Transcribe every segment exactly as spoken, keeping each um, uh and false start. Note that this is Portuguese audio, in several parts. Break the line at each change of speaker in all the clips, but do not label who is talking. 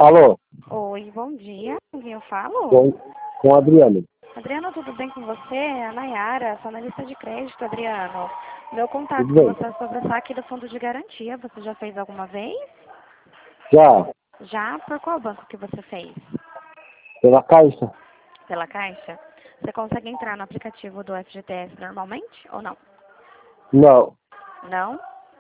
Alô?
Oi, bom dia. Com quem eu falo?
Com, com o Adriano.
Adriano, tudo bem com você? É a Nayara, sou analista de crédito, Adriano. Meu contato
Tudo
com
bem?
você é sobre o saque do fundo de garantia. Você já fez alguma vez?
Já,
Já? Por qual banco que você fez?
pela Caixa?
Pela Caixa? Você consegue entrar no aplicativo do F G T S normalmente ou não?
Não.
Não?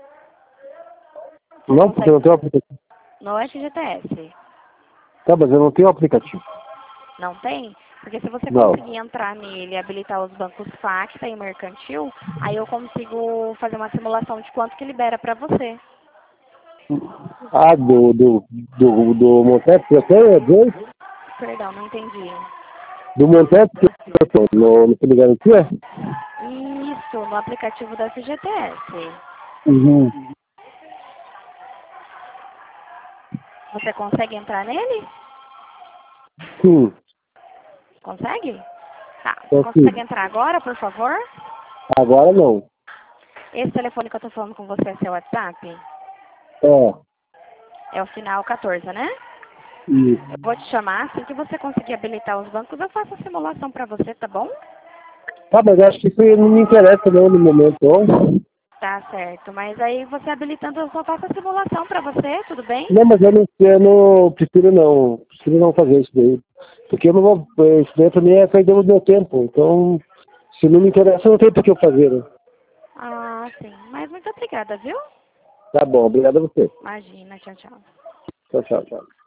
Não
Não, porque eu
consegue?
não tenho aplicativo.
No F G T S?
Tá, mas eu não tenho aplicativo.
Não tem? Porque se você
Não.
conseguir entrar nele e habilitar os bancos Facta e Mercantil, aí eu consigo fazer uma simulação de quanto que libera para você.
Ah, do, do, do, do Montep que eu tenho, é dois?
Perdão, não entendi.
Do Montep que eu tenho, no, no Fundo de Garantia?
Isso, no aplicativo da F G T S.
Uhum.
Você consegue entrar nele?
Sim,
Consegue? Tá. Você consegue
consigo.
entrar agora, por favor?
Agora não.
Esse telefone que eu tô falando com você é seu WhatsApp?
É,
É o final quatorze, né? Eu
isso.
vou te chamar, assim que você conseguir habilitar os bancos, eu faço a simulação pra você, tá bom?
Tá, mas eu acho que isso aí não me interessa não no momento. Não,
Tá certo, mas aí você habilitando, eu só faço a simulação pra você, tudo bem?
não, mas eu não, eu não prefiro não. Prefiro não fazer isso daí. Porque eu não vou. Isso daí pra mim é perder o meu tempo. Então, se não me interessa, não tem por que eu fazer. Né?
Ah, sim. Mas muito obrigada, viu?
Tá bom, obrigado a você.
Imagina, tchau, tchau.
Tchau, tchau, tchau.